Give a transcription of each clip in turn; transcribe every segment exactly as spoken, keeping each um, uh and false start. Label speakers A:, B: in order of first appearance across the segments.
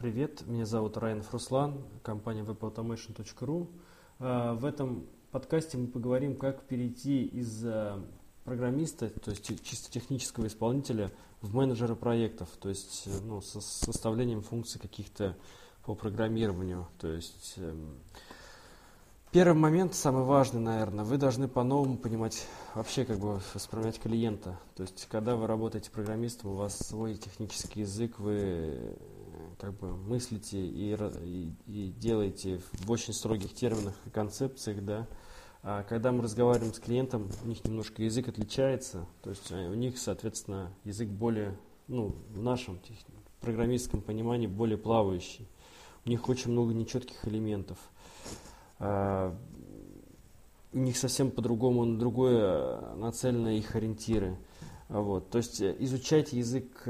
A: Привет, меня зовут Райанов Руслан, компания веб automation точка ру. В этом подкасте мы поговорим, как перейти из программиста, то есть чисто технического исполнителя, в менеджера проектов, то есть ну, со составлением функций каких-то по программированию. То есть первый момент, самый важный, наверное, вы должны по-новому понимать, вообще как бы воспринимать клиента. То есть когда вы работаете программистом, у вас свой технический язык, вы как бы мыслите и, и, и делаете в очень строгих терминах и концепциях, да. А когда мы разговариваем с клиентом, у них немножко язык отличается, то есть у них, соответственно, язык более, ну, в нашем программистском понимании более плавающий. У них очень много нечетких элементов. А, у них совсем по-другому, на другое нацелены их ориентиры. Вот. То есть изучайте язык,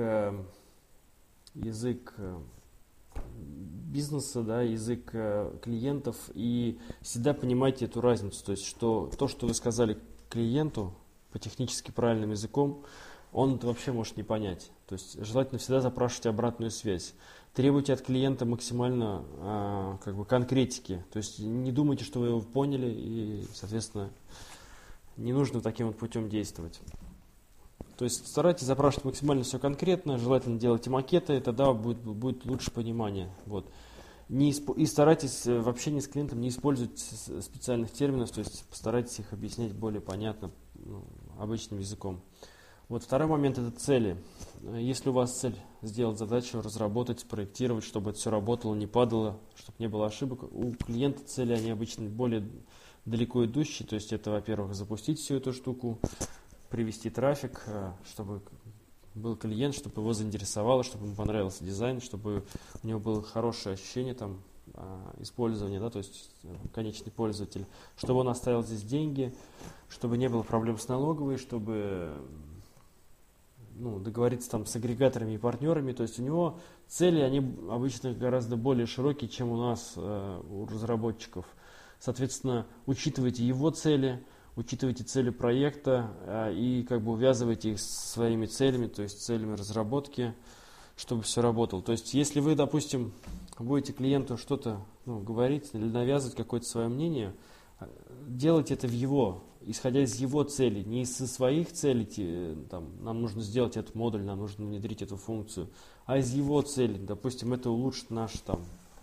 A: язык бизнеса, да, язык клиентов и всегда понимайте эту разницу. То есть что то, что вы сказали клиенту по технически правильным языком, он это вообще может не понять. То есть желательно всегда запрашивать обратную связь. Требуйте от клиента максимально а, как бы конкретики. То есть не думайте, что вы его поняли, и, соответственно, не нужно таким вот путем действовать. То есть старайтесь запрашивать максимально все конкретно, желательно делайте макеты, тогда будет, будет лучше понимание. Вот. Не исп... И старайтесь в общении с клиентом не использовать специальных терминов, то есть постарайтесь их объяснять более понятно, ну, обычным языком. Вот второй момент – это цели. Если у вас цель сделать задачу, разработать, спроектировать, чтобы это все работало, не падало, чтобы не было ошибок, у клиента цели, они обычно более далеко идущие, то есть это, во-первых, запустить всю эту штуку, привести трафик, чтобы был клиент, чтобы его заинтересовало, чтобы ему понравился дизайн, чтобы у него было хорошее ощущение там, использования, да, то есть конечный пользователь, чтобы он оставил здесь деньги, чтобы не было проблем с налоговой, чтобы ну, договориться там с агрегаторами и партнерами. То есть у него цели, они обычно гораздо более широкие, чем у нас, у разработчиков. Соответственно, учитывайте его цели, учитывайте цели проекта а, и как бы увязывайте их со своими целями, то есть целями разработки, чтобы все работало. То есть если вы, допустим, будете клиенту что-то ну, говорить или навязывать какое-то свое мнение, делайте это в его, исходя из его целей, не из своих целей, там, нам нужно сделать этот модуль, нам нужно внедрить эту функцию, а из его целей. Допустим, это улучшит наш там,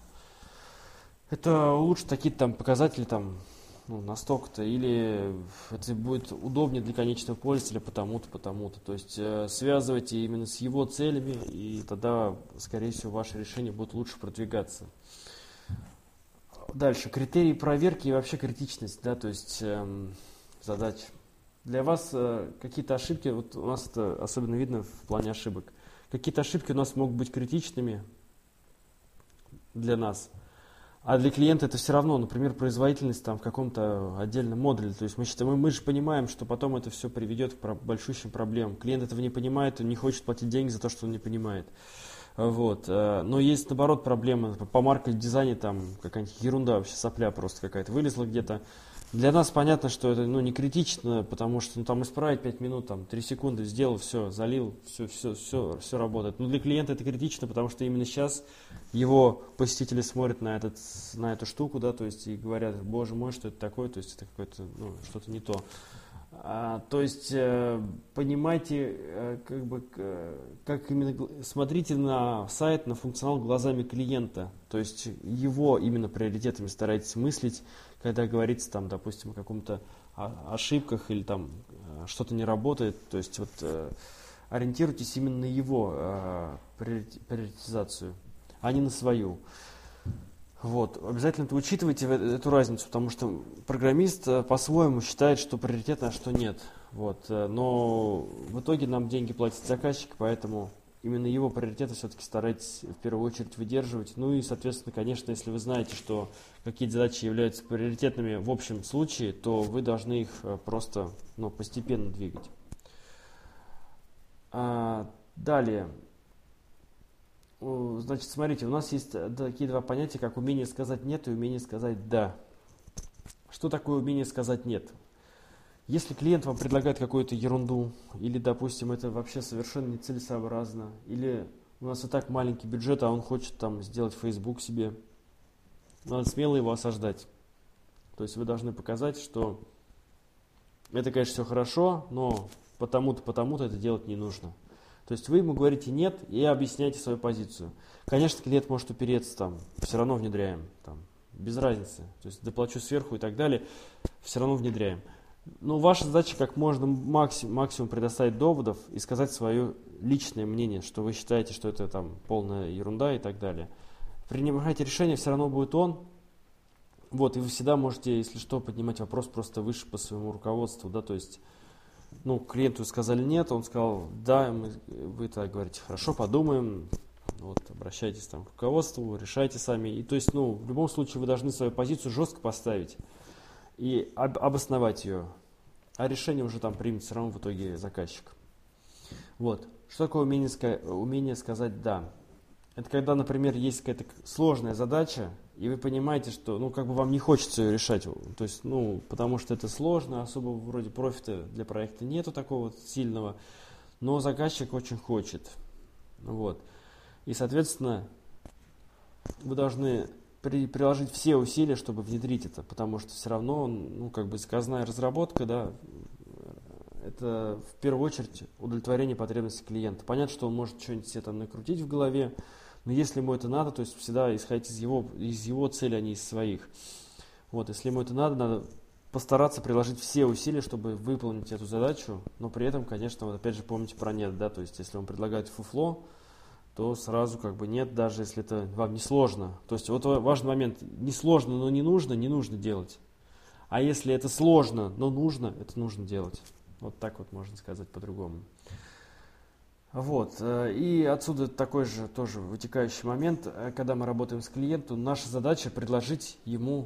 A: это улучшит такие там показатели там, ну, настолько-то, или это будет удобнее для конечного пользователя потому-то, потому-то. То есть э, связывайте именно с его целями, и тогда, скорее всего, ваши решения будут лучше продвигаться. Дальше. Критерии проверки и вообще критичность, да, то есть э, задач. Для вас э, какие-то ошибки, вот у нас это особенно видно в плане ошибок, какие-то ошибки у нас могут быть критичными для нас. А для клиента это все равно, например, производительность там в каком-то отдельном модуле. То есть мы, считаем, мы, мы же понимаем, что потом это все приведет к про- большущим проблемам. Клиент этого не понимает, он не хочет платить деньги за то, что он не понимает. Вот. Но есть, наоборот, проблемы. По маркетинг дизайне там какая-нибудь ерунда, вообще сопля просто какая-то вылезла где-то. Для нас понятно, что это ну, не критично, потому что ну, там исправить пять минут, там, три секунды сделал, все, залил, все, все, все, все работает. Но для клиента это критично, потому что именно сейчас его посетители смотрят на, этот, на эту штуку, да, то есть и говорят, боже мой, что это такое, то есть это какое-то, ну, что-то не то. А, то есть э, понимайте, э, как бы, э, как именно смотрите на сайт, на функционал глазами клиента, то есть его именно приоритетами старайтесь мыслить, когда говорится там, допустим, о каком-то ошибках или там э, что-то не работает, то есть вот э, ориентируйтесь именно на его э, приоритизацию, а не на свою. Вот. Обязательно это учитывайте эту разницу, потому что программист по-своему считает, что приоритетно, а что нет. Вот. Но в итоге нам деньги платит заказчик, поэтому именно его приоритеты все-таки старайтесь в первую очередь выдерживать. Ну и, соответственно, конечно, если вы знаете, что какие-то задачи являются приоритетными в общем случае, то вы должны их просто ну, постепенно двигать. А, далее. Значит, смотрите, у нас есть такие два понятия, как умение сказать «нет» и умение сказать «да». Что такое умение сказать «нет»? Если клиент вам предлагает какую-то ерунду, или, допустим, это вообще совершенно нецелесообразно, или у нас и так маленький бюджет, а он хочет там сделать Facebook себе. Надо смело его осаждать. То есть вы должны показать, что это, конечно, все хорошо, но потому-то, потому-то это делать не нужно. То есть вы ему говорите нет и объясняете свою позицию. Конечно, клиент может упереться, там, все равно внедряем, там, без разницы. То есть доплачу сверху и так далее, все равно внедряем. Но ваша задача как можно максимум, максимум предоставить доводов и сказать свое личное мнение, что вы считаете, что это там полная ерунда и так далее. Принимать решение все равно будет он. Вот, и вы всегда можете, если что, поднимать вопрос просто выше по своему руководству, да, то есть, ну, клиенту сказали нет, он сказал да, мы, вы так говорите, хорошо, подумаем, вот, обращайтесь там к руководству, решайте сами, и то есть, ну, в любом случае вы должны свою позицию жестко поставить и об, обосновать ее, а решение уже там примет все равно в итоге заказчик. Вот, что такое умение, умение сказать да? Это когда, например, есть какая-то сложная задача, и вы понимаете, что, ну, как бы вам не хочется ее решать, то есть, ну, потому что это сложно, особо вроде профита для проекта нету такого сильного, но заказчик очень хочет, вот. И, соответственно, вы должны при, приложить все усилия, чтобы внедрить это, потому что все равно, ну, как бы заказная разработка, да, это в первую очередь удовлетворение потребностей клиента. Понятно, что он может что-нибудь себе там накрутить в голове, но если ему это надо, то есть всегда исходить из его, из его цели, а не из своих. Вот, если ему это надо, надо постараться приложить все усилия, чтобы выполнить эту задачу, но при этом, конечно, вот опять же помните про нет, да, то есть если он предлагает фуфло, то сразу как бы нет, даже если это вам не сложно. То есть вот важный момент, не сложно, но не нужно, не нужно делать. А если это сложно, но нужно, это нужно делать. Вот так вот можно сказать по-другому. Вот, и отсюда такой же тоже вытекающий момент, когда мы работаем с клиентом, наша задача предложить ему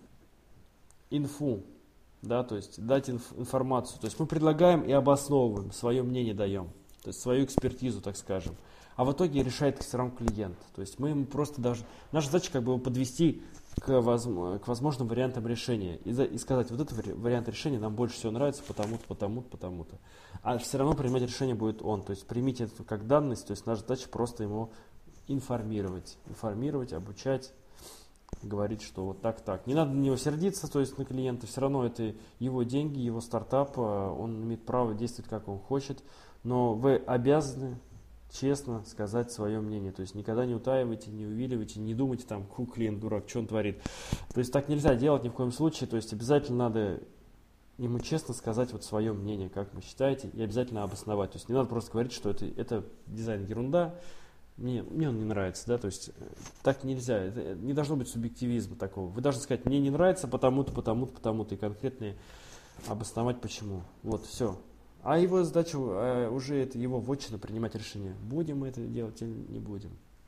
A: инфу, да, то есть дать инф, информацию. То есть мы предлагаем и обосновываем, свое мнение даем, то есть свою экспертизу, так скажем. А в итоге решает все равно клиент. То есть мы ему просто даже, наша задача как бы его подвести к, воз, к возможным вариантам решения и, за, и сказать, вот этот вариант решения нам больше всего нравится, потому-то, потому-то, потому-то. А все равно принимать решение будет он. То есть примите это как данность, то есть наша задача просто ему информировать, информировать, обучать, говорить, что вот так, так. Не надо на него сердиться, то есть на клиента, все равно это его деньги, его стартап, он имеет право действовать как он хочет, но вы обязаны честно сказать свое мнение. То есть никогда не утаивайте, не увиливайте, не думайте там, ку, клиент дурак, что он творит. То есть так нельзя делать ни в коем случае. То есть обязательно надо ему честно сказать вот свое мнение, как вы считаете, и обязательно обосновать. То есть не надо просто говорить, что это, это дизайн ерунда, мне, мне он не нравится. Да? То есть так нельзя. Это, не должно быть субъективизма такого. Вы должны сказать, мне не нравится потому-то, потому-то, потому-то, и конкретно обосновать почему. Вот, все. А его задача а, уже это его вотчина принимать решение, будем мы это делать или не будем.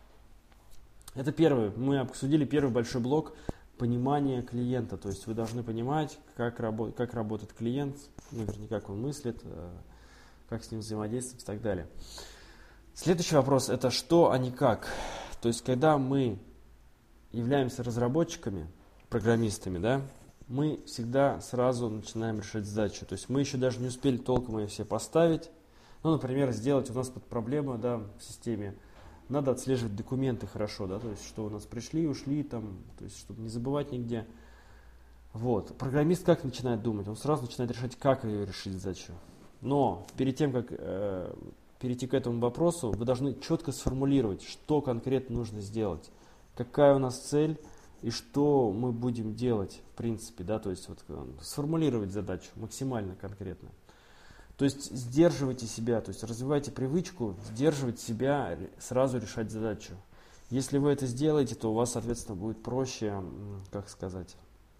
A: Это первое. Мы обсудили первый большой блок понимания клиента. То есть вы должны понимать, как, рабо- как работает клиент, наверняка как он мыслит, как с ним взаимодействовать и так далее. Следующий вопрос это что, а не как. То есть когда мы являемся разработчиками, программистами, да, мы всегда сразу начинаем решать задачу. То есть мы еще даже не успели толком ее себе поставить. Ну, например, сделать у нас под проблема, да, в системе. Надо отслеживать документы хорошо, да, то есть что у нас пришли, ушли, там, то есть чтобы не забывать нигде. Вот. Программист как начинает думать? Он сразу начинает решать, как ее решить задачу. Но перед тем, как э, перейти к этому вопросу, вы должны четко сформулировать, что конкретно нужно сделать, какая у нас цель, и что мы будем делать, в принципе, да, то есть вот, сформулировать задачу максимально конкретно. То есть сдерживайте себя, то есть развивайте привычку сдерживать себя, сразу решать задачу. Если вы это сделаете, то у вас, соответственно, будет проще, как сказать,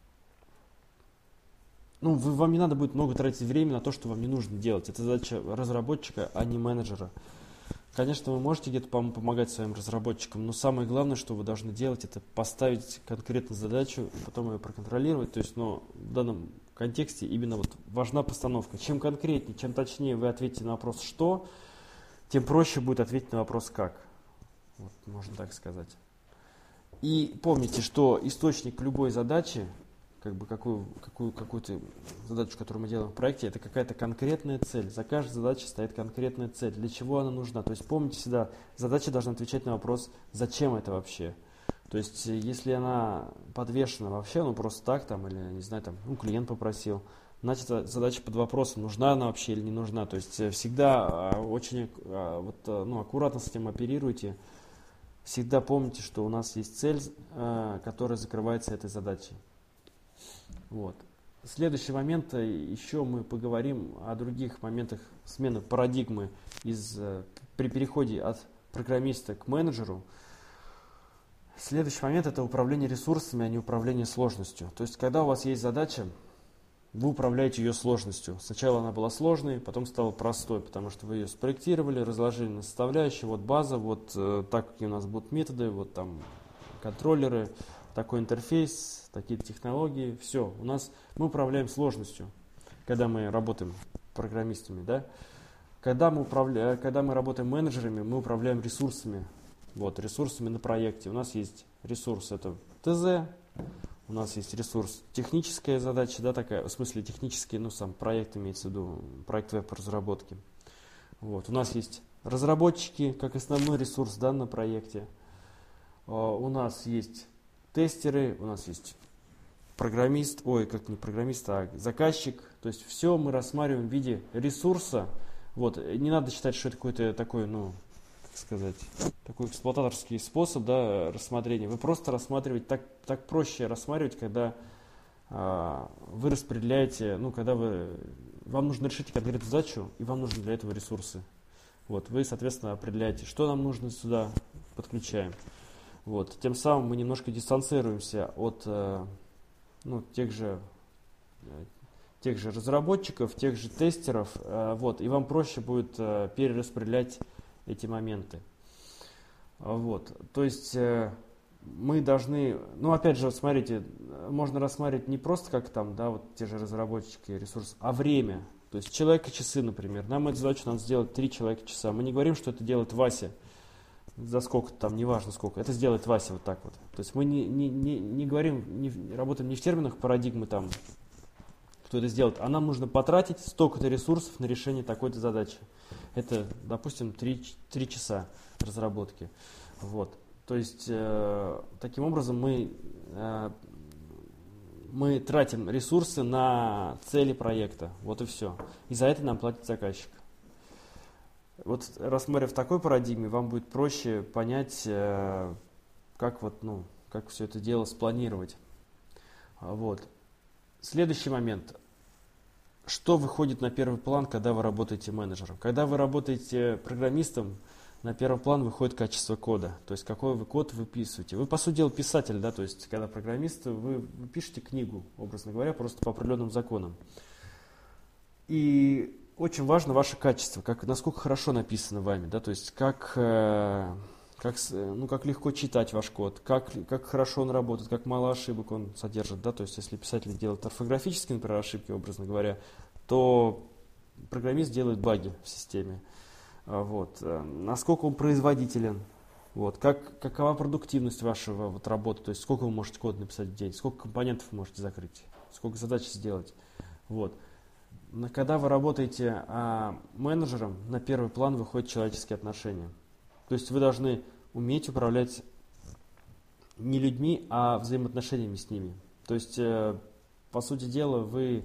A: ну, вы, вам не надо будет много тратить время на то, что вам не нужно делать. Это задача разработчика, а не менеджера. Конечно, вы можете где-то помогать своим разработчикам, но самое главное, что вы должны делать, это поставить конкретную задачу и потом ее проконтролировать. То есть, но в данном контексте именно вот важна постановка. Чем конкретнее, чем точнее вы ответите на вопрос «что», тем проще будет ответить на вопрос «как». Вот, можно так сказать. И помните, что источник любой задачи, как бы какую, какую, какую-то задачу, которую мы делаем в проекте, это какая-то конкретная цель. За каждой задачей стоит конкретная цель. Для чего она нужна? То есть помните всегда, задача должна отвечать на вопрос, зачем это вообще? То есть если она подвешена вообще, ну просто так там, или не знаю, там, ну клиент попросил, значит задача под вопросом, нужна она вообще или не нужна. То есть всегда очень вот, ну, аккуратно с этим оперируйте. Всегда помните, что у нас есть цель, которая закрывается этой задачей. Вот. Следующий момент, еще мы поговорим о других моментах смены парадигмы из, при переходе от программиста к менеджеру. Следующий момент – это управление ресурсами, а не управление сложностью. То есть, когда у вас есть задача, вы управляете ее сложностью. Сначала она была сложной, потом стала простой, потому что вы ее спроектировали, разложили на составляющие. Вот база, вот э, так, какие у нас будут методы, вот там контроллеры, такой интерфейс, такие технологии. Все, у нас мы управляем сложностью, когда мы работаем программистами, да. Когда мы, управля... когда мы работаем менеджерами, мы управляем ресурсами. Вот, ресурсами на проекте. У нас есть ресурс, это ТЗ. У нас есть ресурс техническая задача, да, такая, в смысле технический, ну, сам проект имеется в виду, проект веб-разработки. Вот, у нас есть разработчики, как основной ресурс, да, на проекте. Uh, у нас есть тестеры, у нас есть программист, ой, как не программист, а заказчик. То есть все мы рассматриваем в виде ресурса. Вот, не надо считать, что это какой-то такой, ну, сказать, такой эксплуататорский способ, да, рассмотрения. Вы просто рассматриваете, так, так проще рассматривать, когда а, вы распределяете, ну, когда вы, вам нужно решить конкретную задачу, и вам нужны для этого ресурсы. Вот, вы, соответственно, определяете, что нам нужно сюда, подключаем. Вот, тем самым мы немножко дистанцируемся от, э, ну, тех же, тех же разработчиков, тех же тестеров, э, вот, и вам проще будет э, перераспределять эти моменты. Вот. То есть э, мы должны, ну опять же, вот смотрите, можно рассматривать не просто как там, да, вот те же разработчики ресурс, а время. То есть человека-часы, например. Нам эту задачу надо сделать три человека-часа. Мы не говорим, что это делает Вася за сколько там, неважно сколько. Это сделает Вася вот так вот. То есть мы не, не, не, не говорим, не работаем не в терминах парадигмы там, кто это сделает, а нам нужно потратить столько-то ресурсов на решение такой-то задачи. Это, допустим, три часа разработки. Вот. То есть, э, таким образом мы, э, мы тратим ресурсы на цели проекта. Вот и все. И за это нам платит заказчик. Вот, рассмотрев в такой парадигме, вам будет проще понять, э, как, вот, ну, как все это дело спланировать. Вот. Следующий момент. Что выходит на первый план, когда вы работаете менеджером? Когда вы работаете программистом, на первый план выходит качество кода. То есть, какой вы код выписываете. Вы, по сути дела, писатель, да, то есть, когда программист, вы, вы пишете книгу, образно говоря, просто по определенным законам. И очень важно ваше качество, как, насколько хорошо написано вами, да, то есть, как, э, как, ну, как легко читать ваш код, как, как хорошо он работает, как мало ошибок он содержит, да, то есть, если писатель делает орфографические, например, ошибки, образно говоря, то программист делает баги в системе. Вот. Насколько он производителен, вот. Как, какова продуктивность вашего вот, работы, то есть сколько вы можете код написать в день, сколько компонентов вы можете закрыть, сколько задач сделать. Вот. Но когда вы работаете а, менеджером, на первый план выходят человеческие отношения. То есть вы должны уметь управлять не людьми, а взаимоотношениями с ними. То есть, э, по сути дела, вы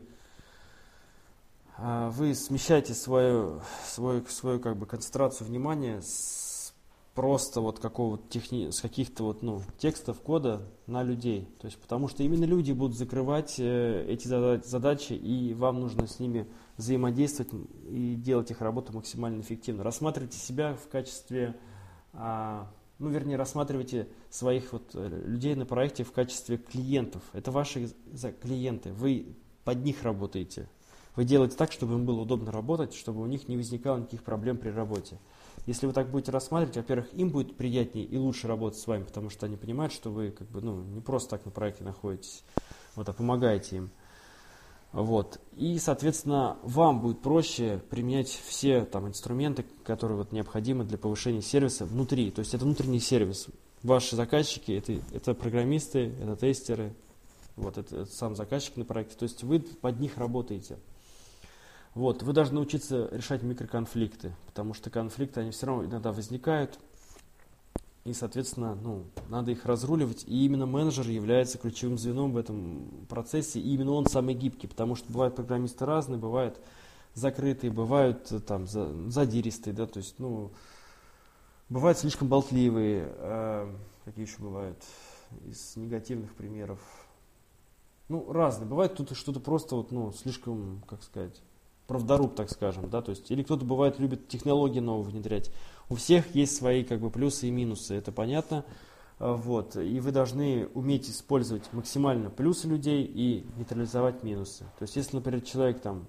A: вы смещаете свою, свою, свою как бы, концентрацию внимания с просто вот какого техни... с каких-то вот, ну, текстов кода на людей. То есть, потому что именно люди будут закрывать э, эти задачи, и вам нужно с ними взаимодействовать и делать их работу максимально эффективно. Рассматривайте себя в качестве, а, ну, вернее, рассматривайте своих вот людей на проекте в качестве клиентов. Это ваши клиенты, вы под них работаете. Вы делаете так, чтобы им было удобно работать, чтобы у них не возникало никаких проблем при работе. Если вы так будете рассматривать, во-первых, им будет приятнее и лучше работать с вами, потому что они понимают, что вы как бы, ну, не просто так на проекте находитесь, вот, а помогаете им. Вот. И, соответственно, вам будет проще применять все там инструменты, которые вот необходимы для повышения сервиса внутри. То есть это внутренний сервис. Ваши заказчики это, это программисты, это тестеры. вот это, это сам заказчик на проекте, то есть вы под них работаете. Вот, вы должны научиться решать микроконфликты, потому что конфликты, они все равно иногда возникают, и, соответственно, ну, надо их разруливать, и именно менеджер является ключевым звеном в этом процессе, и именно он самый гибкий, потому что бывают программисты разные, бывают закрытые, бывают там задиристые, да, то есть, ну, бывают слишком болтливые, э, какие еще бывают из негативных примеров, ну, разные, бывает тут что-то просто вот, ну, слишком, как сказать, правдоруб, так скажем, да, то есть, или кто-то бывает любит технологии новые внедрять. У всех есть свои как бы плюсы и минусы, это понятно, вот, и вы должны уметь использовать максимально плюсы людей и нейтрализовать минусы. То есть, если, например, человек там,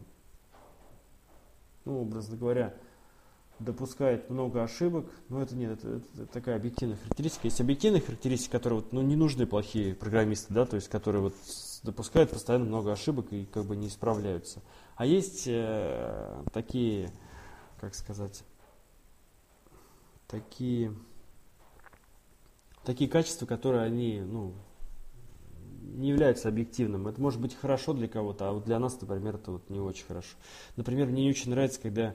A: ну, образно говоря, допускает много ошибок, ну, это нет, это, это такая объективная характеристика. Есть объективные характеристики, которые вот, ну, не нужны плохие программисты, да, то есть, которые вот допускают постоянно много ошибок и как бы не исправляются. А есть э, такие, как сказать, такие, такие качества, которые они, ну, не являются объективным. Это может быть хорошо для кого-то, а вот для нас, например, это вот не очень хорошо. Например, мне не очень нравится, когда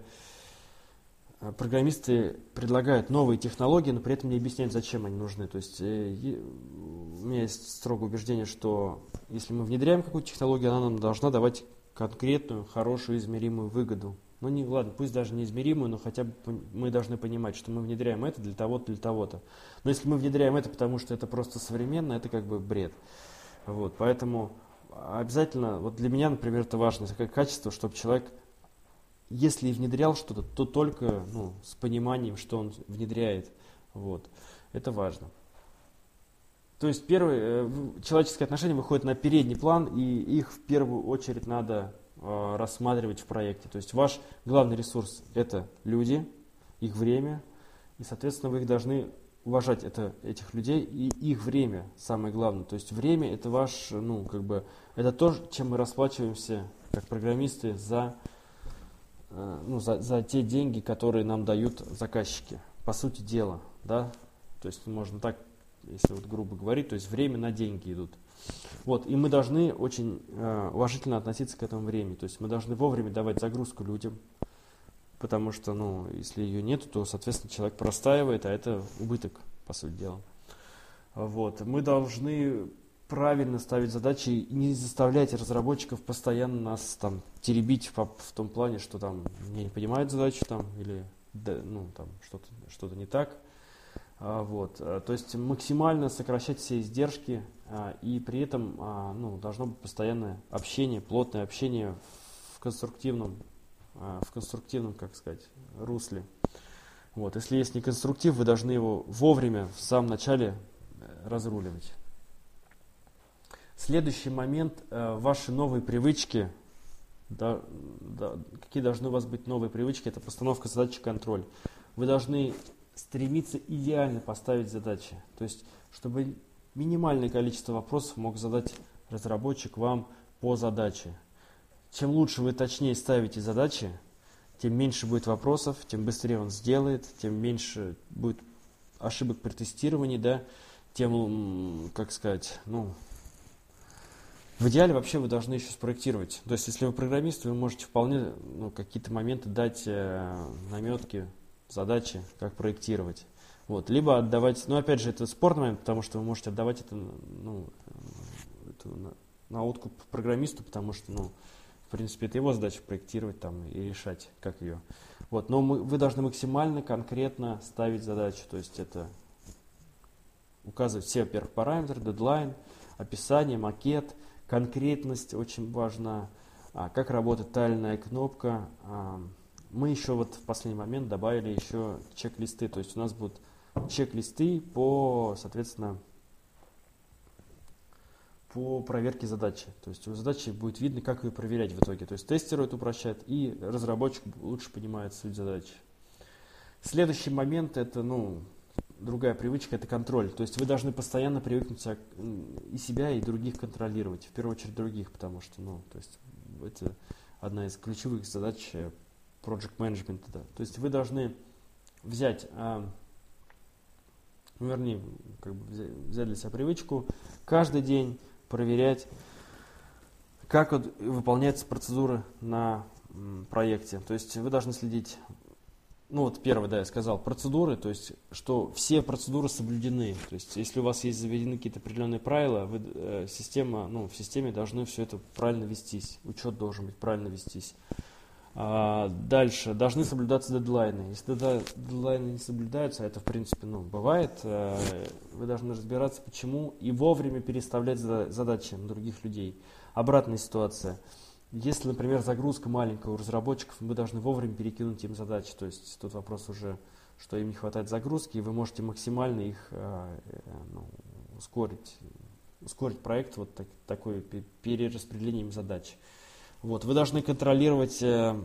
A: программисты предлагают новые технологии, но при этом не объясняют, зачем они нужны. То есть э, у меня есть строгое убеждение, что если мы внедряем какую-то технологию, она нам должна давать конкретную, хорошую, измеримую выгоду. Ну, не, ладно, пусть даже не измеримую, но хотя бы мы должны понимать, что мы внедряем это для того-то, для того-то. Но если мы внедряем это, потому что это просто современно, это как бы бред. Вот, поэтому обязательно, вот для меня, например, это важно, такое качество, чтобы человек, если и внедрял что-то, то только, ну, с пониманием, что он внедряет. Вот, это важно. То есть первое, человеческие отношения выходят на передний план, и их в первую очередь надо э, рассматривать в проекте. То есть ваш главный ресурс – это люди, их время, и, соответственно, вы их должны уважать, это, этих людей, и их время самое главное. То есть время – это ваш, ну, как бы, это то, чем мы расплачиваемся, как программисты, за, э, ну, за, за те деньги, которые нам дают заказчики. По сути дела, да, то есть можно так, если вот грубо говорить, то есть время на деньги идут. Вот, и мы должны очень э, уважительно относиться к этому времени. То есть мы должны вовремя давать загрузку людям, потому что, ну, если ее нет, то, соответственно, человек простаивает, а это убыток, по сути дела. Вот, мы должны правильно ставить задачи и не заставлять разработчиков постоянно нас там теребить в, в том плане, что там не понимают задачу там, или да, ну, там что-то, что-то не так. Вот, то есть максимально сокращать все издержки, и при этом, ну, должно быть постоянное общение, плотное общение в конструктивном, в конструктивном, как сказать, русле. Вот, если есть неконструктив, вы должны его вовремя, в самом начале разруливать. Следующий момент, ваши новые привычки, да, да, какие должны у вас быть новые привычки, это постановка задач и контроль. Вы должны стремиться идеально поставить задачи. То есть, чтобы минимальное количество вопросов мог задать разработчик вам по задаче. Чем лучше вы точнее ставите задачи, тем меньше будет вопросов, тем быстрее он сделает, тем меньше будет ошибок при тестировании, да, тем, как сказать, ну, в идеале вообще вы должны еще спроектировать. То есть, если вы программист, вы можете вполне, ну, какие-то моменты дать э, наметки, задачи, как проектировать. Вот. Либо отдавать, ну, опять же, это спорный момент, потому что вы можете отдавать это, ну, это на, на откуп программисту, потому что, ну, в принципе, это его задача проектировать там и решать, как ее. Вот. Но мы, вы должны максимально конкретно ставить задачу, то есть это указывать все, во-первых, параметры, дедлайн, описание, макет, конкретность очень важна, а, как работает тайльная кнопка. А, мы еще вот в последний момент добавили еще чек-листы, то есть у нас будут чек-листы по, соответственно, по проверке задачи. То есть у задачи будет видно, как ее проверять в итоге. То есть тестеру это упрощает, и разработчик лучше понимает суть задачи. Следующий момент, это, ну, другая привычка, это контроль. То есть вы должны постоянно привыкнуть и себя, и других контролировать. В первую очередь других, потому что, ну, то есть это одна из ключевых задач project management. Да. То есть вы должны взять, а, ну, вернее, как бы взять для себя привычку каждый день проверять Как вот выполняются процедуры на м, проекте? То есть вы должны следить, ну вот первое, да, я сказал, процедуры, то есть что все процедуры соблюдены. То есть если у вас есть заведены какие-то определенные правила, вы, э, система, ну, в системе должны все это правильно вестись, учет должен быть правильно вестись. А, дальше, должны соблюдаться дедлайны. Если дедлайны не соблюдаются, а это в принципе ну, бывает, э, вы должны разбираться, почему, и вовремя переставлять задачи на других людей. Обратная ситуация. Если, например, загрузка маленькая у разработчиков, вы должны вовремя перекинуть им задачи. То есть тут вопрос уже, что им не хватает загрузки, и вы можете максимально их э, ну, ускорить, ускорить проект вот так, такое перераспределением задач. Вот, вы должны контролировать э,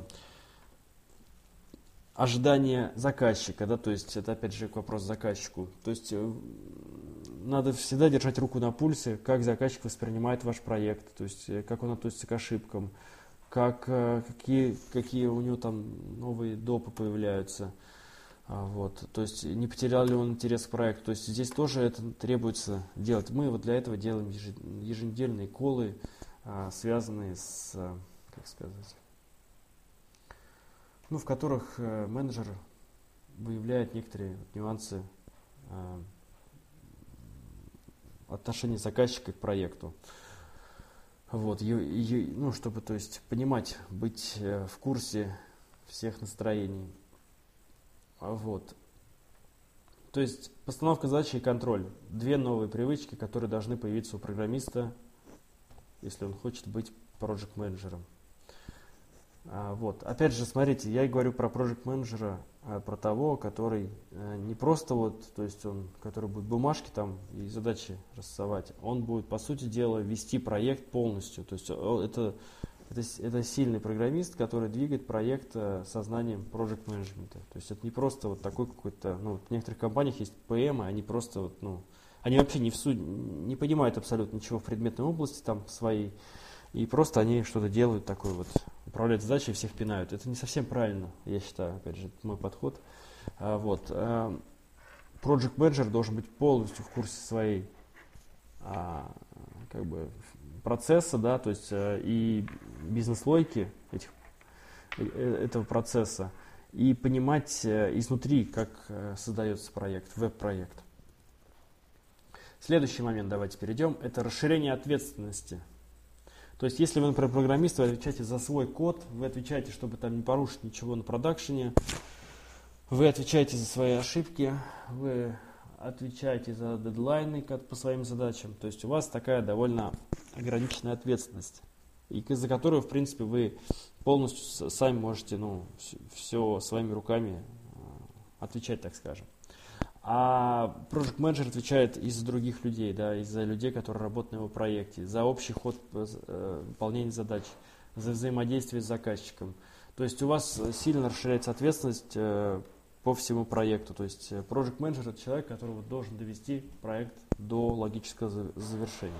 A: ожидания заказчика, да, то есть это опять же вопрос заказчику. То есть э, надо всегда держать руку на пульсе, как заказчик воспринимает ваш проект, то есть э, как он относится к ошибкам, как, э, какие, какие у него там новые допы появляются. А, вот, то есть не потерял ли он интерес к проекту. То есть здесь тоже это требуется делать. Мы вот для этого делаем еженедельные колы, а, связанные с, как сказать, ну, в которых э, менеджер выявляет некоторые нюансы э, отношения заказчика к проекту. Вот, и, и, ну, чтобы, то есть, понимать, быть э, в курсе всех настроений. Вот. То есть постановка задачи и контроль. Две новые привычки, которые должны появиться у программиста, если он хочет быть проект-менеджером. А, вот. Опять же, смотрите, я и говорю про проект-менеджера, а про того, который а, не просто вот, то есть он, который будет бумажки там и задачи рассовать, он будет, по сути дела, вести проект полностью. То есть это, это, это сильный программист, который двигает проект а, сознанием проект-менеджмента. То есть это не просто вот такой какой-то, ну, в некоторых компаниях есть пи эм, они просто вот, ну, они вообще не, в суть, не понимают абсолютно ничего в предметной области там своей, и просто они что-то делают такое вот, управляют задачей, всех пинают. Это не совсем правильно, я считаю, опять же, это мой подход. А, вот. А, Project Manager должен быть полностью в курсе своей а, как бы, процесса, да, то есть а, и бизнес-логики этих, этого процесса, и понимать а, изнутри, как а, создается проект, веб-проект. Следующий момент, давайте перейдем, это расширение ответственности. То есть, если вы, например, программист, вы отвечаете за свой код, вы отвечаете, чтобы там не порушить ничего на продакшене, вы отвечаете за свои ошибки, вы отвечаете за дедлайны по своим задачам. То есть, у вас такая довольно ограниченная ответственность, и за которую, в принципе, вы полностью сами можете, ну, все своими руками отвечать, так скажем. А Project Manager отвечает и за других людей, да, и за людей, которые работают на его проекте, за общий ход э, выполнения задач, за взаимодействие с заказчиком. То есть у вас сильно расширяется ответственность э, по всему проекту. То есть Project Manager — это человек, который вот должен довести проект до логического завершения.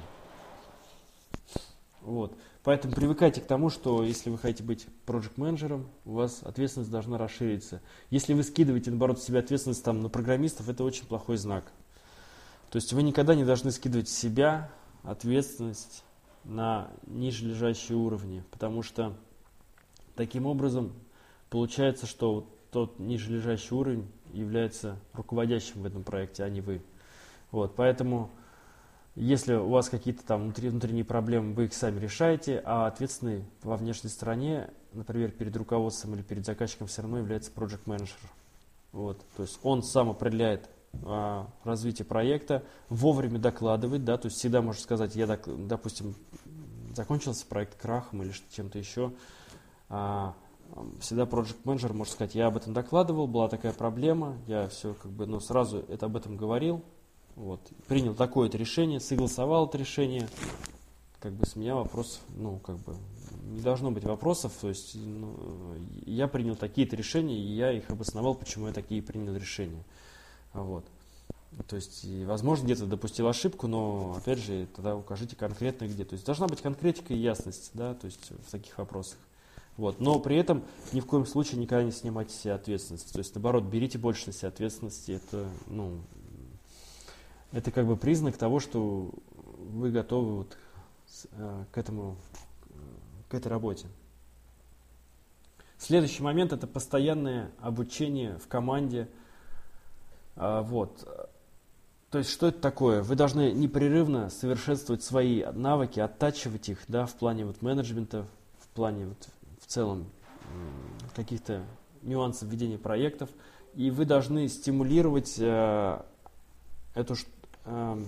A: Вот. Поэтому привыкайте к тому, что если вы хотите быть проект-менеджером, у вас ответственность должна расшириться. Если вы скидываете, наоборот, с себя ответственность там, на программистов, это очень плохой знак. То есть вы никогда не должны скидывать с себя ответственность на ниже лежащие уровни, потому что таким образом получается, что вот тот ниже лежащий уровень является руководящим в этом проекте, а не вы. Вот, поэтому если у вас какие-то там внутренние проблемы, вы их сами решаете, а ответственный во внешней стороне, например, перед руководством или перед заказчиком, все равно является project manager. Вот, то есть он сам определяет а, развитие проекта, вовремя докладывает, да, то есть всегда может сказать, я, допустим, закончился проект крахом или чем-то еще, а, всегда project manager может сказать, я об этом докладывал, была такая проблема, я все как бы, ну, сразу это об этом говорил. Вот, принял такое-то решение, согласовал это решение, как бы с меня вопрос, ну, как бы, не должно быть вопросов, то есть, ну, я принял такие-то решения, и я их обосновал, почему я такие принял решения, вот, то есть, и, возможно, где-то допустил ошибку, но, опять же, тогда укажите конкретно где, то есть, должна быть конкретика и ясность, да, то есть, в таких вопросах, вот, но при этом ни в коем случае никогда не снимайте с себя ответственность, то есть, наоборот, берите больше на себя ответственности, это, ну, это как бы признак того, что вы готовы вот к этому к этой работе. Следующий момент – это постоянное обучение в команде. Вот. То есть, что это такое? Вы должны непрерывно совершенствовать свои навыки, оттачивать их, да, в плане вот менеджмента, в плане вот в целом каких-то нюансов ведения проектов. И вы должны стимулировать э, эту... Э,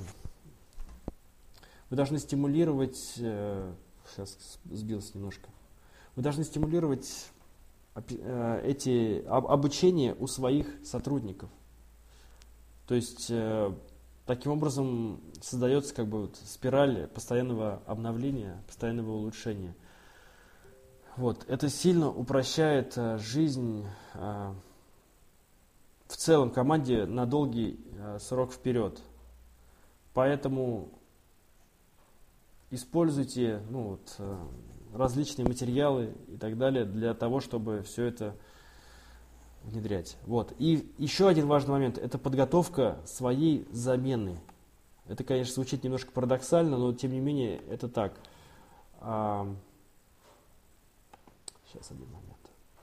A: вы должны стимулировать... Э, сейчас сбился немножко. Вы должны стимулировать э, эти об, обучение у своих сотрудников. То есть... Э, Таким образом создается как бы вот спираль постоянного обновления, постоянного улучшения. Вот. Это сильно упрощает а, жизнь а, в целом команде на долгий а, срок вперед. Поэтому используйте ну, вот, а, различные материалы и так далее для того, чтобы все это внедрять. Вот. И еще один важный момент – это подготовка своей замены. Это, конечно, звучит немножко парадоксально, но тем не менее это так. А... Сейчас один момент.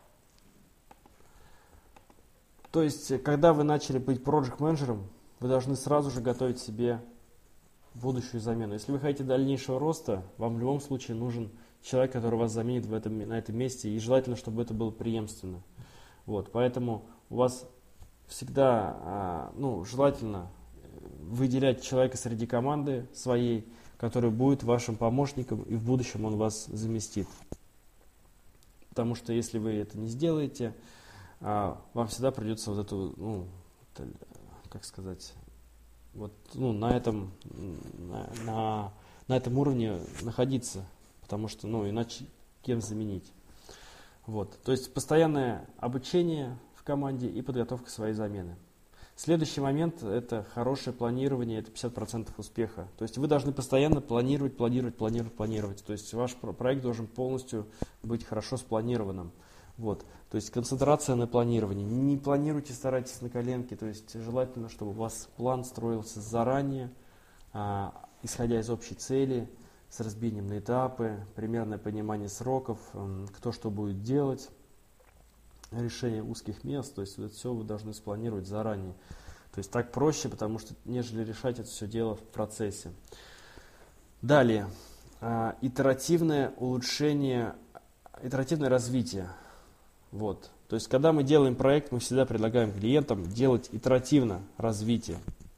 A: То есть, когда вы начали быть проект-менеджером, вы должны сразу же готовить себе будущую замену. Если вы хотите дальнейшего роста, вам в любом случае нужен человек, который вас заменит в этом, на этом месте, и желательно, чтобы это было преемственно. Вот, поэтому у вас всегда а, ну, желательно выделять человека среди команды своей, который будет вашим помощником, и в будущем он вас заместит. Потому что если вы это не сделаете, а, вам всегда придется вот эту, ну, это, как сказать, вот, ну, на этом, на, на, на этом уровне находиться, потому что, ну, иначе кем заменить. Вот. То есть постоянное обучение в команде и подготовка своей замены. Следующий момент – это хорошее планирование, это пятьдесят процентов успеха. То есть вы должны постоянно планировать, планировать, планировать, планировать. То есть ваш проект должен полностью быть хорошо спланированным. Вот. То есть концентрация на планировании. Не планируйте, старайтесь на коленке. То есть желательно, чтобы у вас план строился заранее, а, исходя из общей цели, с разбиением на этапы, примерное понимание сроков, кто что будет делать, решение узких мест, то есть это все вы должны спланировать заранее. То есть так проще, потому что нежели решать это все дело в процессе. Далее, итеративное улучшение, итеративное развитие. Вот. То есть когда мы делаем проект, мы всегда предлагаем клиентам делать итеративно развитие.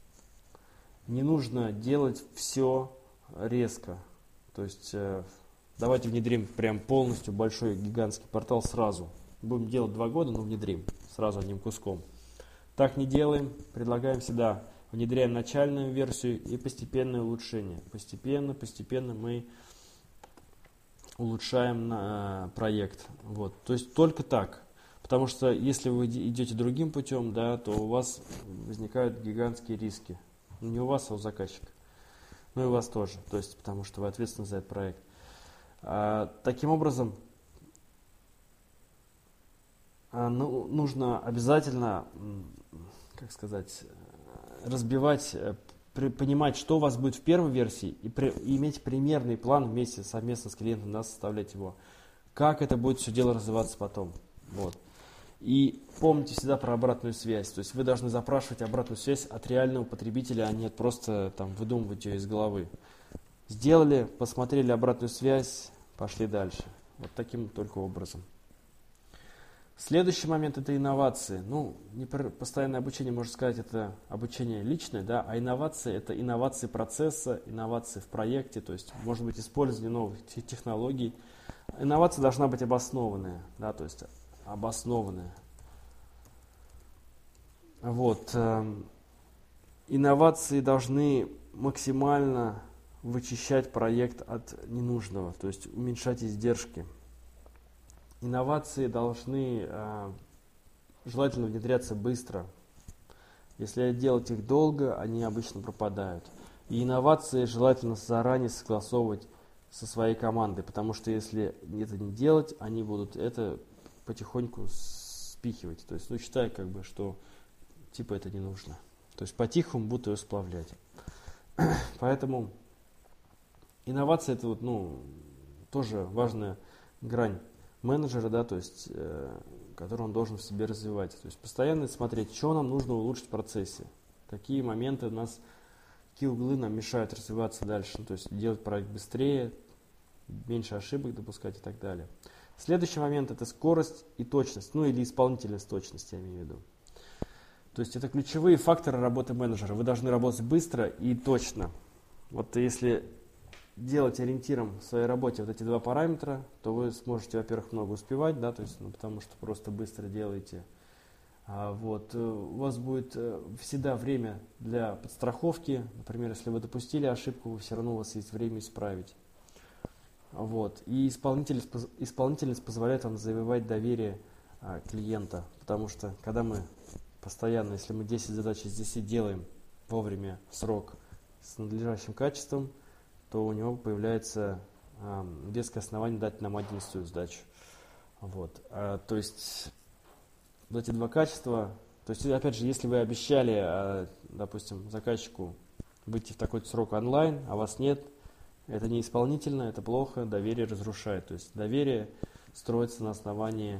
A: Не нужно делать все резко. То есть э, давайте внедрим прям полностью большой гигантский портал сразу. Будем делать два года, но внедрим сразу одним куском. Так не делаем, предлагаем всегда, внедряем начальную версию и постепенное улучшение. Постепенно, постепенно мы улучшаем на, э, проект. Вот. То есть только так. Потому что если вы идете другим путем, да, то у вас возникают гигантские риски. Не у вас, а у заказчика. Ну и у вас тоже, то есть, потому что вы ответственны за этот проект. А, таким образом, а, ну, нужно обязательно, как сказать, разбивать, при, понимать, что у вас будет в первой версии, и, при, и иметь примерный план вместе совместно с клиентом, да, составлять его. Как это будет все дело развиваться потом. Вот. И помните всегда про обратную связь. То есть вы должны запрашивать обратную связь от реального потребителя, а не просто там, выдумывать ее из головы. Сделали, посмотрели обратную связь, пошли дальше. Вот таким только образом. Следующий момент – это инновации. Ну, не постоянное обучение, можно сказать, это обучение личное, да, а инновации – это инновации процесса, инновации в проекте, то есть может быть использование новых технологий. Инновация должна быть обоснованная, да, то есть обоснованная. Вот. Э, инновации должны максимально вычищать проект от ненужного, то есть уменьшать издержки. Инновации должны э, желательно внедряться быстро. Если делать их долго, они обычно пропадают. И инновации желательно заранее согласовывать со своей командой, потому что если это не делать, они будут это потихоньку спихивать. То есть, ну, считай, как бы, что типа это не нужно. То есть по-тихому будут ее сплавлять. Поэтому инновация это вот, ну, тоже важная грань менеджера, да, то есть, э, которую он должен в себе развивать. То есть постоянно смотреть, что нам нужно улучшить в процессе, какие моменты у нас, какие углы нам мешают развиваться дальше, ну, то есть делать проект быстрее, меньше ошибок допускать и так далее. Следующий момент – это скорость и точность, ну или исполнительность точности, я имею в виду. То есть это ключевые факторы работы менеджера. Вы должны работать быстро и точно. Вот если делать ориентиром в своей работе вот эти два параметра, то вы сможете, во-первых, много успевать, да, то есть, ну, потому что просто быстро делаете. А, вот, у вас будет всегда время для подстраховки. Например, если вы допустили ошибку, вы все равно у вас есть время исправить. Вот. И исполнительность, исполнительность позволяет вам завоевать доверие а, клиента, потому что когда мы постоянно, если мы десять задач из десяти делаем вовремя, в срок, с надлежащим качеством, то у него появляется э, веское основание дать нам одиннадцатую задачу. Вот. А, то есть вот эти два качества, то есть опять же, если вы обещали, а, допустим, заказчику выйти в такой-то срок онлайн, а вас нет, это не исполнительно, это плохо, доверие разрушает. То есть доверие строится на основании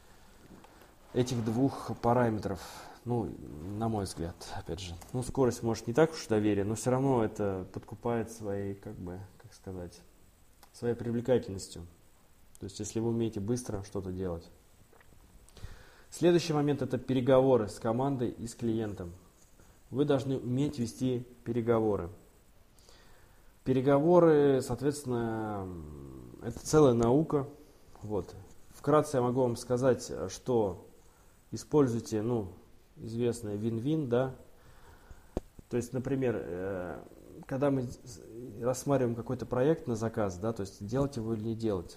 A: этих двух параметров. Ну, на мой взгляд, опять же. Ну, скорость, может, не так уж доверие, но все равно это подкупает своей, как бы, как сказать, своей привлекательностью. То есть, если вы умеете быстро что-то делать. Следующий момент – это переговоры с командой и с клиентом. Вы должны уметь вести переговоры. Переговоры, соответственно, это целая наука. Вот. Вкратце я могу вам сказать, что используйте, ну, известное вин-вин, да. То есть, например, э, когда мы рассматриваем какой-то проект на заказ, да, то есть делать его или не делать,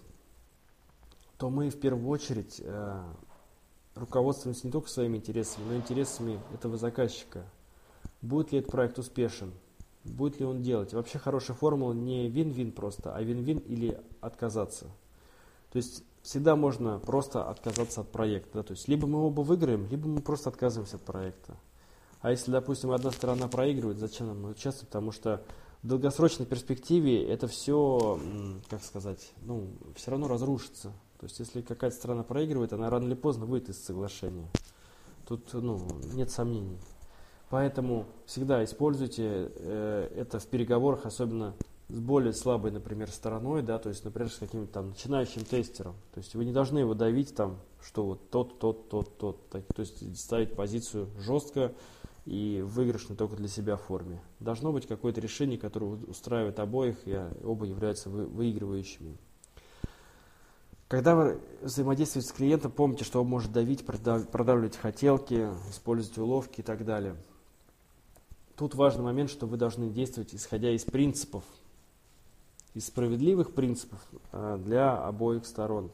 A: то мы в первую очередь э, руководствуемся не только своими интересами, но и интересами этого заказчика. Будет ли этот проект успешен, будет ли он делать. Вообще хорошая формула не вин-вин просто, а вин-вин или отказаться. То есть всегда можно просто отказаться от проекта. Да? То есть либо мы оба выиграем, либо мы просто отказываемся от проекта. А если, допустим, одна сторона проигрывает, зачем нам участвовать? Потому что в долгосрочной перспективе это все, как сказать, ну, все равно разрушится. То есть если какая-то сторона проигрывает, она рано или поздно выйдет из соглашения. Тут, ну, нет сомнений. Поэтому всегда используйте э, это в переговорах, особенно с более слабой, например, стороной, да, то есть, например, с каким-то там начинающим тестером. То есть вы не должны его давить там, что вот тот, тот, тот, тот. Так, то есть ставить позицию жестко и выигрышной только для себя форме. Должно быть какое-то решение, которое устраивает обоих, и оба являются вы, выигрывающими. Когда вы взаимодействуете с клиентом, помните, что он может давить, продавливать хотелки, использовать уловки и так далее. Тут важный момент, что вы должны действовать, исходя из принципов, из справедливых принципов для обоих сторон.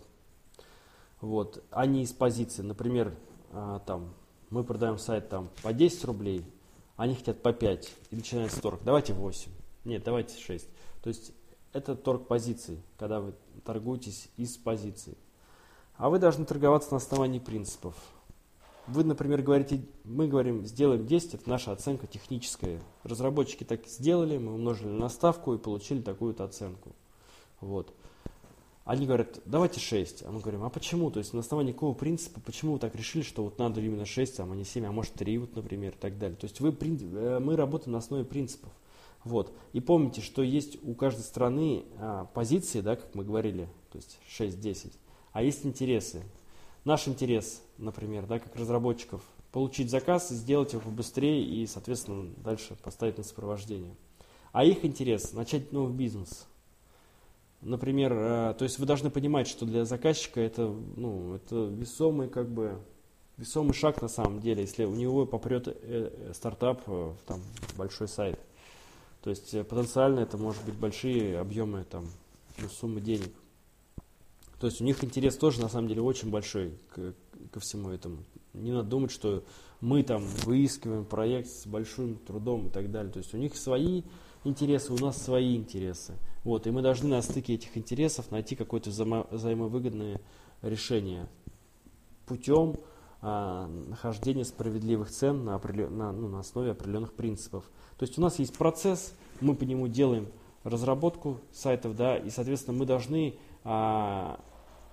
A: Вот, а не из позиции. Например, там, мы продаем сайт там, по десять рублей, они хотят по пять, и начинается торг. Давайте восемь, нет, давайте шесть. То есть это торг позиций, когда вы торгуетесь из позиций. А вы должны торговаться на основании принципов. Вы, например, говорите, мы говорим, сделаем десять, это наша оценка техническая. Разработчики так сделали, мы умножили на ставку и получили такую-то оценку. Вот. Они говорят, давайте шесть. А мы говорим, а почему? То есть на основании какого принципа, почему вы так решили, что вот надо именно шесть, а не семь, а может три, вот, например, и так далее. То есть вы, мы работаем на основе принципов. Вот. И помните, что есть у каждой страны а, позиции, да, как мы говорили, то есть шесть-десять, а есть интересы. Наш интерес, например, да, как разработчиков, получить заказ, сделать его побыстрее и, соответственно, дальше поставить на сопровождение. А их интерес – начать новый бизнес. Например, э, то есть вы должны понимать, что для заказчика это, ну, это весомый, как бы, весомый шаг на самом деле, если у него попрет э, стартап, э, там, большой сайт. То есть э, потенциально это может быть большие объемы, там, ну, суммы денег. То есть у них интерес тоже на самом деле очень большой к, ко всему этому. Не надо думать, что мы там выискиваем проект с большим трудом и так далее. То есть у них свои интересы, у нас свои интересы. Вот, и мы должны на стыке этих интересов найти какое-то взаимо- взаимовыгодное решение путем а, нахождения справедливых цен на, определен- на, ну, на основе определенных принципов. То есть у нас есть процесс, мы по нему делаем разработку сайтов, да, и, соответственно, мы должны а,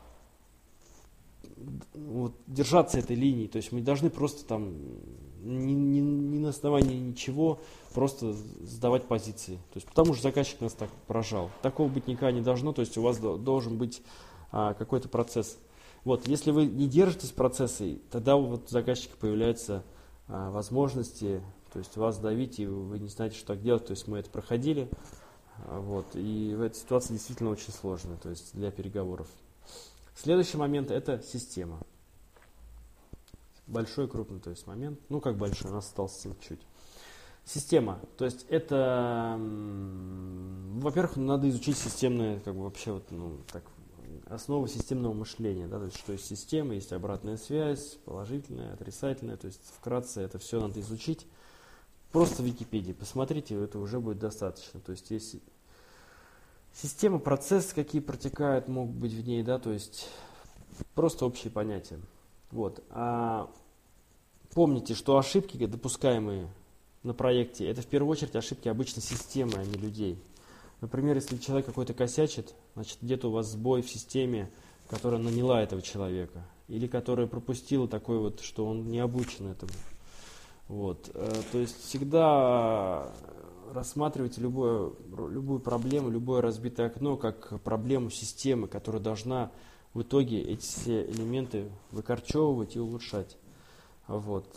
A: вот, держаться этой линии. То есть мы должны просто там не, не, не на основании ничего просто сдавать позиции. То есть потому что заказчик нас так поражал. Такого быть никогда не должно. То есть у вас должен быть а, какой-то процесс. Вот, если вы не держитесь процесса, тогда вот у заказчика появляются а, возможности, то есть вас давить, и вы не знаете, что так делать. То есть мы это проходили. А, вот, и в этой ситуации действительно очень сложно, то есть для переговоров. Следующий момент – это система. Большой, крупный, то есть момент. Ну, как большой, у нас осталось совсем чуть. Система. То есть это, во-первых, надо изучить системное, как бы вообще, вот, ну, так, основы системного мышления. Да, то есть, что есть система, есть обратная связь, положительная, отрицательная. То есть, вкратце это все надо изучить. Просто в Википедии посмотрите, это уже будет достаточно. То есть, есть система, процессы, какие протекают, могут быть в ней, да, то есть просто общие понятия. Вот. А помните, что ошибки, допускаемые на проекте, это в первую очередь ошибки обычно системы, а не людей. Например, если человек какой-то косячит, значит где-то у вас сбой в системе, которая наняла этого человека, или которая пропустила такой вот, что он не обучен этому. Вот. То есть всегда рассматривайте любую, любую проблему, любое разбитое окно как проблему системы, которая должна в итоге эти все элементы выкорчевывать и улучшать. Вот.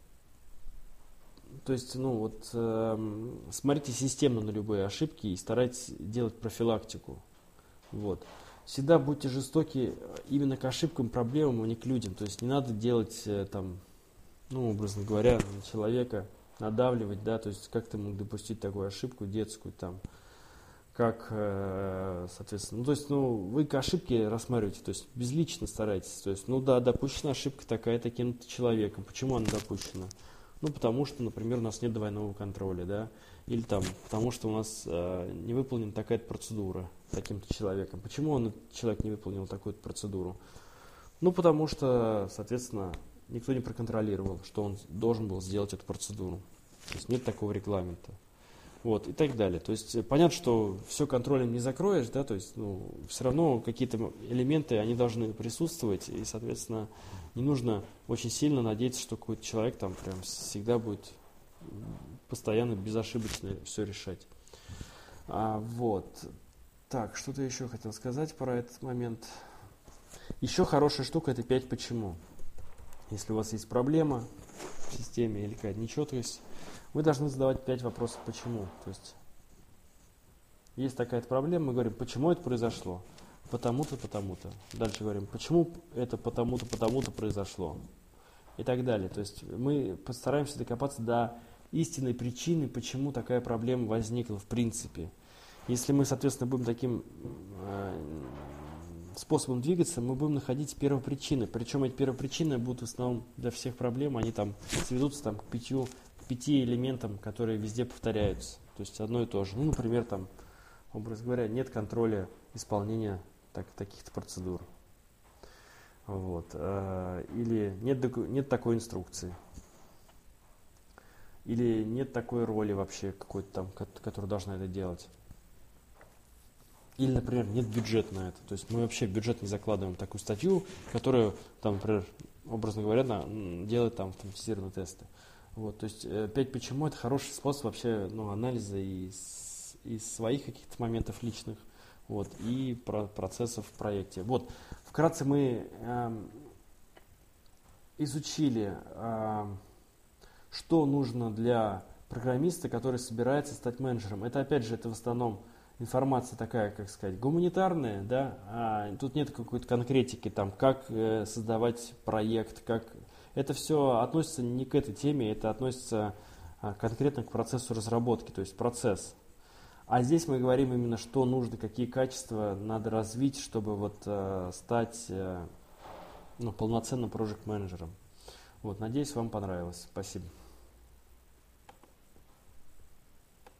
A: То есть, ну вот, э, смотрите системно на любые ошибки и старайтесь делать профилактику. Вот. Всегда будьте жестоки именно к ошибкам, проблемам, а не к людям. То есть не надо делать, э, там, ну, образно говоря, на человека надавливать, да, то есть как ты мог допустить такую ошибку детскую, там, как, э, соответственно, ну, то есть, ну, вы к ошибке рассматриваете, то есть безлично старайтесь, то есть, ну, да, допущена ошибка такая таким-то человеком, почему она допущена? Ну, потому что, например, у нас нет двойного контроля, да, или там, потому что у нас э, не выполнена такая-то процедура таким-то человеком. Почему он, этот человек, не выполнил такую-то процедуру? Ну, потому что, соответственно, никто не проконтролировал, что он должен был сделать эту процедуру. То есть нет такого регламента. Вот, и так далее. То есть понятно, что все контролем не закроешь, да, то есть, ну, все равно какие-то элементы, они должны присутствовать, и, соответственно, не нужно очень сильно надеяться, что какой-то человек там прям всегда будет постоянно безошибочно все решать. А, вот. Так, что-то еще хотел сказать про этот момент. Еще хорошая штука – это пять почему. Если у вас есть проблема в системе или какая-то нечеткость, вы должны задавать пять вопросов почему. То есть есть такая проблема, мы говорим, почему это произошло? Потому-то, потому-то. Дальше говорим, почему это потому-то, потому-то произошло? И так далее. То есть мы постараемся докопаться до истинной причины, почему такая проблема возникла в принципе. Если мы, соответственно, будем таким э, способом двигаться, мы будем находить первопричины. Причем эти первопричины будут в основном для всех проблем, они там сведутся там, к, пятью, к пяти элементам, которые везде повторяются. То есть одно и то же. Ну, например, там, образно говоря, нет контроля исполнения так, таких-то процедур. Вот. Или нет, нет такой инструкции. Или нет такой роли вообще какой-то там, которая должна это делать. Или, например, нет бюджета на это. То есть мы вообще в бюджет не закладываем такую статью, которая, там, например, образно говоря, на, делает там автоматизированные тесты. Вот, то есть пять почему это хороший способ вообще, ну, анализа и, с, и своих каких-то моментов личных, вот, и про, процессов в проекте. Вот, вкратце мы э, изучили, э, что нужно для программиста, который собирается стать менеджером. Это, опять же, это в основном информация такая, как сказать, гуманитарная, да, а тут нет какой-то конкретики, там, как э, создавать проект, как... Это все относится не к этой теме, это относится а, конкретно к процессу разработки, то есть процесс. А здесь мы говорим именно, что нужно, какие качества надо развить, чтобы вот э, стать э, ну, полноценным проект-менеджером. Вот, надеюсь, вам понравилось. Спасибо.